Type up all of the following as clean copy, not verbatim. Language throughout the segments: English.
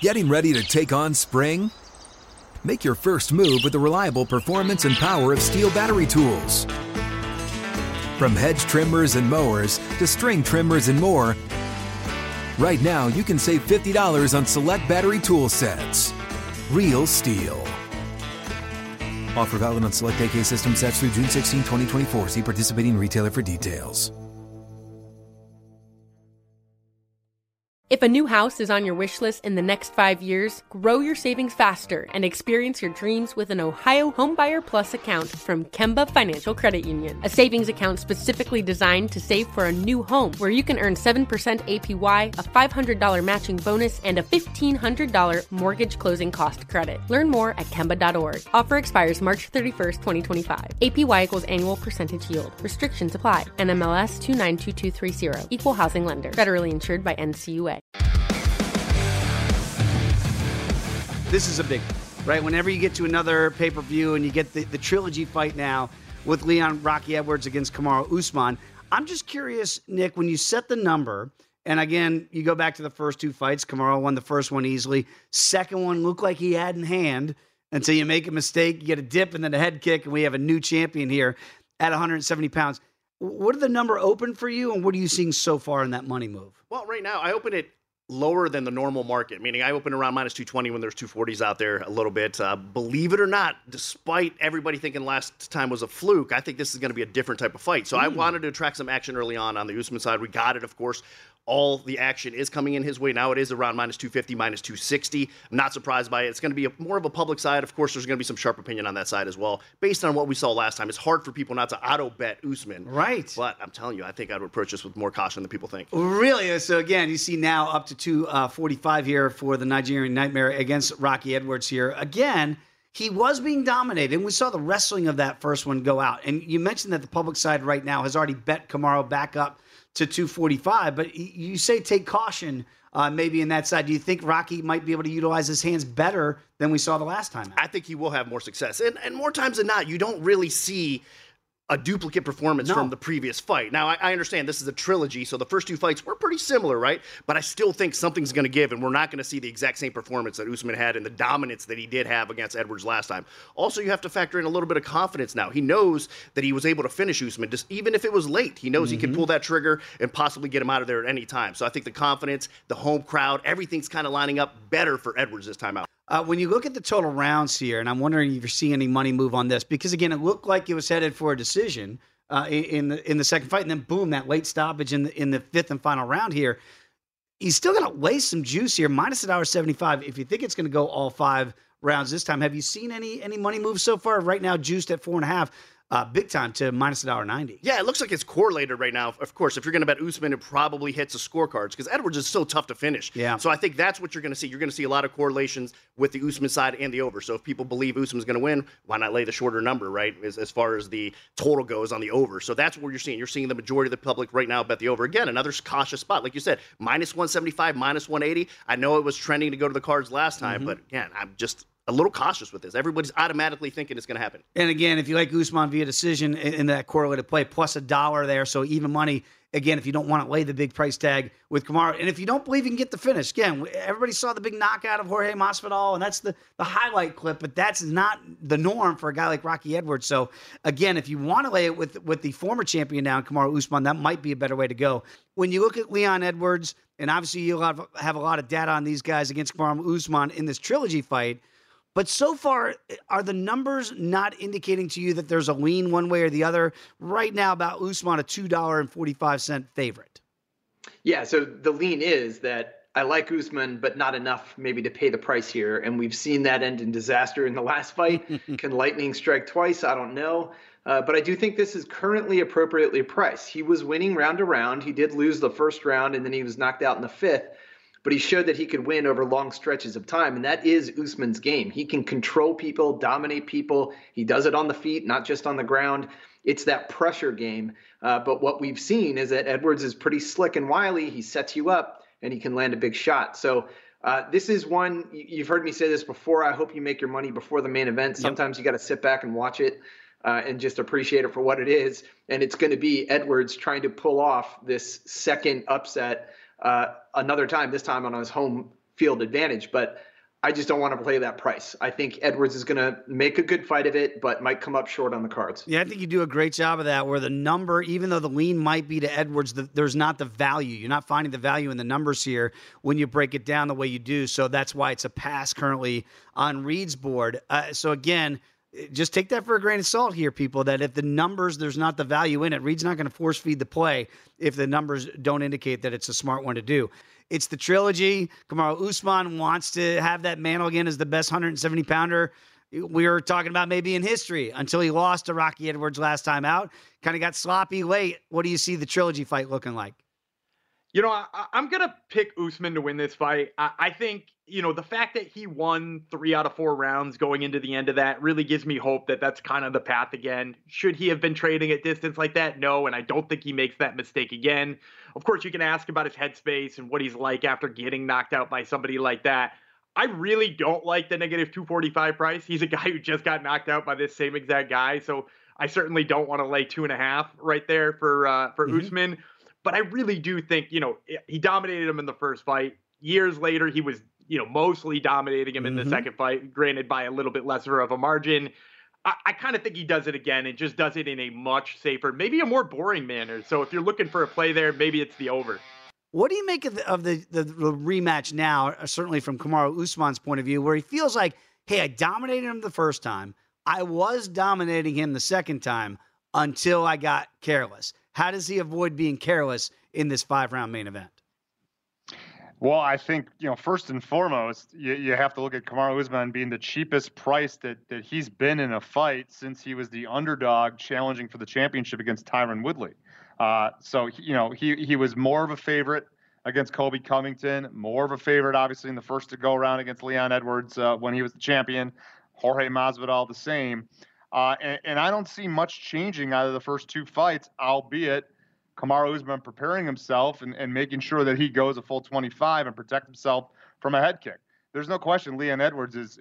Getting ready to take on spring? Make your first move with the reliable performance and power of Steel battery tools. From hedge trimmers and mowers to string trimmers and more, right now you can save $50 on select battery tool sets. Real Steel. Offer valid on select AK system sets through June 16, 2024. See participating retailer for details. If a new house is on your wish list in the next 5 years, grow your savings faster and experience your dreams with an Ohio Homebuyer Plus account from Kemba Financial Credit Union. A savings account specifically designed to save for a new home, where you can earn 7% APY, a $500 matching bonus, and a $1,500 mortgage closing cost credit. Learn more at Kemba.org. Offer expires March 31st, 2025. APY equals annual percentage yield. Restrictions apply. NMLS 292230. Equal housing lender. Federally insured by NCUA. This is a big one, right? Whenever you get to another pay-per-view and you get the trilogy fight now with Leon Rocky Edwards against Kamaru Usman, I'm just curious, Nick, when you set the number, and again, you go back to the first two fights, Kamaru won the first one easily. Second one looked like he had in hand until you make a mistake, you get a dip and then a head kick, and we have a new champion here at 170 pounds. What are the number open for you, and what are you seeing so far in that money move? Well, right now, I open it lower than the normal market, meaning I open around minus 220 when there's 240s out there a little bit. Believe it or not, despite everybody thinking last time was a fluke, I think this is going to be a different type of fight. So I wanted to attract some action early on the Usman side. We got it, of course. All the action is coming in his way. Now it is around minus 250, minus 260. I'm not surprised by it. It's going to be more of a public side. Of course, there's going to be some sharp opinion on that side as well. Based on what we saw last time, it's hard for people not to auto-bet Usman. Right. But I'm telling you, I think I would approach this with more caution than people think. Really? So again, you see now up to 245 here for the Nigerian Nightmare against Rocky Edwards here. Again, he was being dominated, and we saw the wrestling of that first one go out. And you mentioned that the public side right now has already bet Kamaru back up to 245, but you say take caution maybe in that side. Do you think Rocky might be able to utilize his hands better than we saw the last time? I think he will have more success. And more times than not, you don't really see a duplicate performance from the previous fight. Now, I understand this is a trilogy, so the first two fights were pretty similar, right? But I still think something's going to give, and we're not going to see the exact same performance that Usman had and the dominance that he did have against Edwards last time. Also, you have to factor in a little bit of confidence now. He knows that he was able to finish Usman, just even if it was late. He knows he can pull that trigger and possibly get him out of there at any time. So I think the confidence, the home crowd, everything's kind of lining up better for Edwards this time out. When you look at the total rounds here, and I'm wondering if you're seeing any money move on this, because again, it looked like it was headed for a decision in the second fight, and then boom, that late stoppage in the fifth and final round here. He's still going to waste some juice here, minus $1.75. If you think it's going to go all 5 rounds this time, have you seen any money moves so far? Right now, juiced at 4.5. Big time to minus $1.90. Yeah, it looks like it's correlated right now. Of course, if you're going to bet Usman, it probably hits the scorecards because Edwards is so tough to finish. Yeah. So I think that's what you're going to see. You're going to see a lot of correlations with the Usman side and the over. So if people believe Usman's going to win, why not lay the shorter number, right, as far as the total goes on the over. So that's what you're seeing. You're seeing the majority of the public right now bet the over. Again, another cautious spot. Like you said, minus 175, minus 180. I know it was trending to go to the cards last time, but again, I'm just a little cautious with this. Everybody's automatically thinking it's going to happen. And again, if you like Usman via decision in that correlated play, plus $1 there, so even money. Again, if you don't want to lay the big price tag with Kamaru, and if you don't believe you can get the finish, again, everybody saw the big knockout of Jorge Masvidal, and that's the highlight clip, but that's not the norm for a guy like Rocky Edwards. So again, if you want to lay it with the former champion now, Kamaru Usman, that might be a better way to go. When you look at Leon Edwards, and obviously you'll have a lot of data on these guys against Kamaru Usman in this trilogy fight, but so far, are the numbers not indicating to you that there's a lean one way or the other? Right now, about Usman, a $2.45 favorite. Yeah, so the lean is that I like Usman, but not enough maybe to pay the price here. And we've seen that end in disaster in the last fight. Can lightning strike twice? I don't know. But I do think this is currently appropriately priced. He was winning round to round. He did lose the first round, and then he was knocked out in the fifth. But he showed that he could win over long stretches of time, and that is Usman's game. He can control people, dominate people. He does it on the feet, not just on the ground. It's that pressure game. But what we've seen is that Edwards is pretty slick and wily. He sets you up, and he can land a big shot. So this is one, you've heard me say this before, I hope you make your money before the main event. Sometimes you got to sit back and watch it and just appreciate it for what it is. And it's going to be Edwards trying to pull off this second upset another time, this time on his home field advantage, but I just don't want to play that price. I think Edwards is going to make a good fight of it, but might come up short on the cards. Yeah, I think you do a great job of that, where the number, even though the lean might be to Edwards, there's not the value. You're not finding the value in the numbers here when you break it down the way you do. So that's why it's a pass currently on Reed's board. So again, just take that for a grain of salt here, people, that if the numbers, there's not the value in it, Reed's not going to force feed the play if the numbers don't indicate that it's a smart one to do. It's the trilogy. Kamaru Usman wants to have that mantle again as the best 170-pounder we were talking about maybe in history until he lost to Rocky Edwards last time out. Kind of got sloppy late. What do you see the trilogy fight looking like? You know, I'm going to pick Usman to win this fight. I think, you know, the fact that he won 3 out of 4 rounds going into the end of that really gives me hope that that's kind of the path again. Should he have been trading at distance like that? No, and I don't think he makes that mistake again. Of course, you can ask about his headspace and what he's like after getting knocked out by somebody like that. I really don't like the negative 245 price. He's a guy who just got knocked out by this same exact guy, so I certainly don't want to lay 2.5 right there for Usman. But I really do think, you know, he dominated him in the first fight. Years later, he was, you know, mostly dominating him in the second fight, granted by a little bit lesser of a margin. I kind of think he does it again and just does it in a much safer, maybe a more boring manner. So if you're looking for a play there, maybe it's the over. What do you make of the rematch now, certainly from Kamaru Usman's point of view, where he feels like, hey, I dominated him the first time. I was dominating him the second time until I got careless. How does he avoid being careless in this 5-round main event? Well, I think, you know, first and foremost, you have to look at Kamaru Usman being the cheapest price that he's been in a fight since he was the underdog challenging for the championship against Tyron Woodley. So, you know, he was more of a favorite against Colby Covington, more of a favorite, obviously, in the first to go round against Leon Edwards when he was the champion. Jorge Masvidal the same. And I don't see much changing out of the first 2 fights, albeit Kamaru Usman preparing himself and making sure that he goes a full 25 and protect himself from a head kick. There's no question Leon Edwards is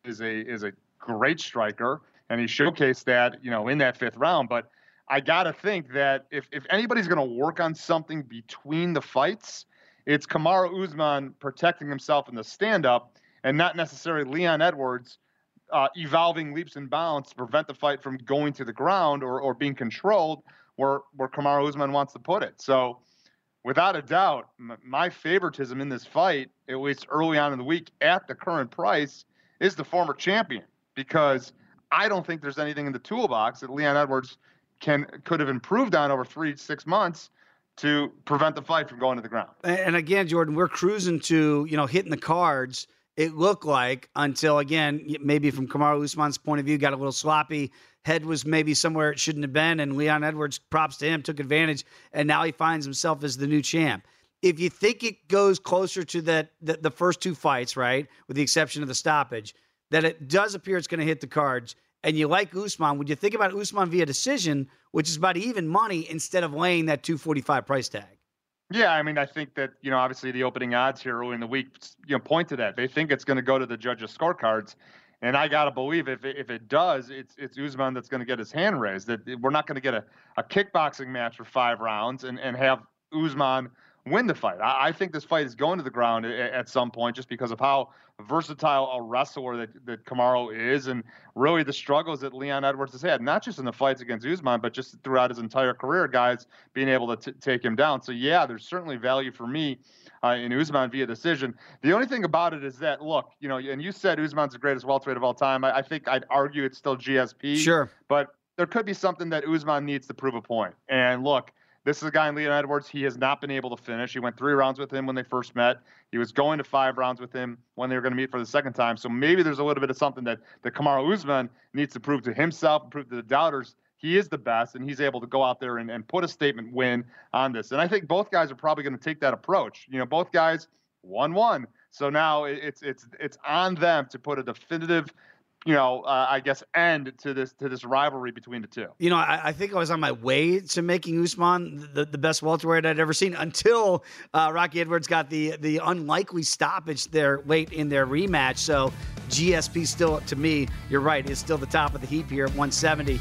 a great striker, and he showcased that, you know, in that 5th round. But I got to think that if anybody's going to work on something between the fights, it's Kamaru Usman protecting himself in the stand-up and not necessarily Leon Edwards evolving leaps and bounds to prevent the fight from going to the ground or being controlled where Kamaru Usman wants to put it. So without a doubt, my favoritism in this fight, at least early on in the week at the current price, is the former champion, because I don't think there's anything in the toolbox that Leon Edwards could have improved on over 3-6 months to prevent the fight from going to the ground. And again, Jordan, we're cruising to, you know, hitting the cards, it looked like, until, again, maybe from Kamaru Usman's point of view, got a little sloppy. Head was maybe somewhere it shouldn't have been, and Leon Edwards, props to him, took advantage, and now he finds himself as the new champ. If you think it goes closer to the first 2 fights, right, with the exception of the stoppage, that it does appear it's going to hit the cards, and you like Usman, would you think about Usman via decision, which is about even money, instead of laying that 245 price tag? Yeah, I mean, I think that, you know, obviously the opening odds here early in the week, you know, point to that. They think it's going to go to the judges' scorecards. And I got to believe if it does, it's Usman that's going to get his hand raised. That we're not going to get a kickboxing match for 5 rounds and have Usman win the fight. I think this fight is going to the ground at some point just because of how versatile a wrestler that Kamaru is, and really the struggles that Leon Edwards has had, not just in the fights against Usman, but just throughout his entire career, guys being able to take him down. So, yeah, there's certainly value for me in Usman via decision. The only thing about it is that, look, you know, and you said Usman's the greatest welterweight of all time. I think I'd argue it's still GSP. Sure. But there could be something that Usman needs to prove a point. And, look, this is a guy in Leon Edwards. He has not been able to finish. He went 3 rounds with him when they first met. He was going to 5 rounds with him when they were going to meet for the second time. So maybe there's a little bit of something that Kamaru Usman needs to prove to himself and prove to the doubters he is the best, and he's able to go out there and put a statement win on this. And I think both guys are probably going to take that approach. You know, both guys 1-1. So now it's on them to put a definitive, you know, I guess, end to this rivalry between the two. You know, I think I was on my way to making Usman the best welterweight I'd ever seen until Rocky Edwards got the unlikely stoppage there late in their rematch. So GSP still, to me, you're right, is still the top of the heap here at 170.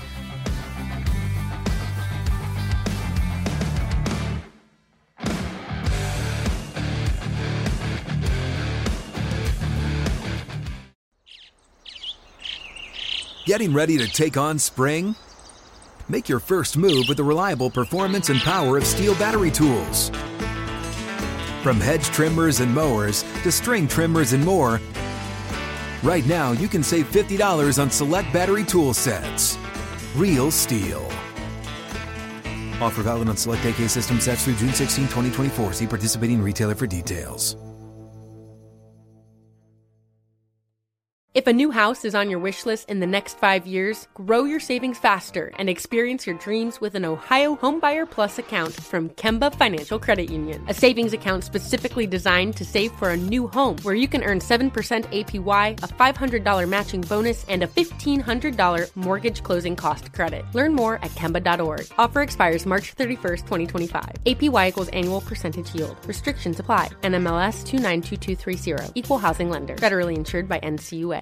Getting ready to take on spring? Make your first move with the reliable performance and power of Steel battery tools. From hedge trimmers and mowers to string trimmers and more, right now you can save $50 on select battery tool sets. Real Steel. Offer valid on select AK system sets through June 16, 2024. See participating retailer for details. If a new house is on your wish list in the next 5 years, grow your savings faster and experience your dreams with an Ohio Homebuyer Plus account from Kemba Financial Credit Union. A savings account specifically designed to save for a new home, where you can earn 7% APY, a $500 matching bonus, and a $1,500 mortgage closing cost credit. Learn more at Kemba.org. Offer expires March 31st, 2025. APY equals annual percentage yield. Restrictions apply. NMLS 292230. Equal housing lender. Federally insured by NCUA.